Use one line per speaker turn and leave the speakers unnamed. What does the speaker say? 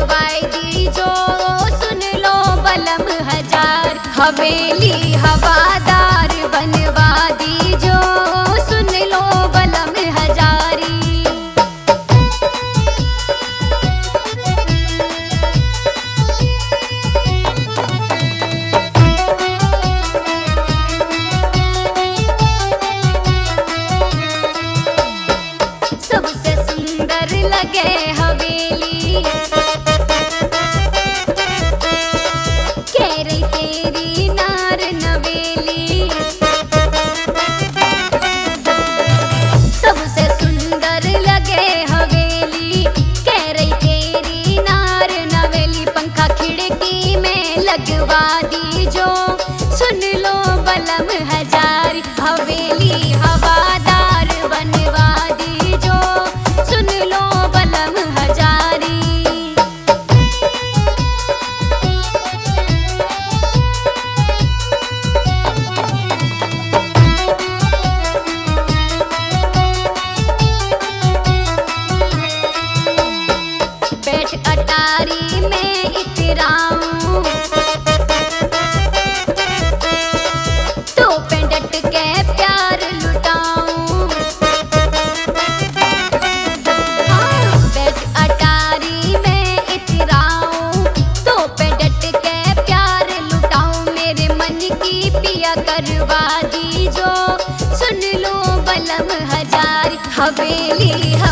बनवाई दी जो, सुन लो बलम हजार। हवेली हवादार बनवा दी जो, सुन लो बलम हजारी। सबसे सुंदर लगे हवेली, कह रही तेरी नार नवेली। सबसे सुंदर लगे हवेली, कह रही तेरी नार नवेली। पंखा खिड़की में लगवा दी जो, सुन लो बलम हजार। हवेली हवादार बनवा दी जो, सुन लो बलम हजारी। बैठ अटारी में इतराऊं, तो पे डट के प्यार लुटाऊं। हाँ, बैठ अटारी में इतराऊं, तो पे डट के प्यार लुटाऊं। मेरे मन की पिया करवा दी जो, सुन लो बलम हजार। हवेली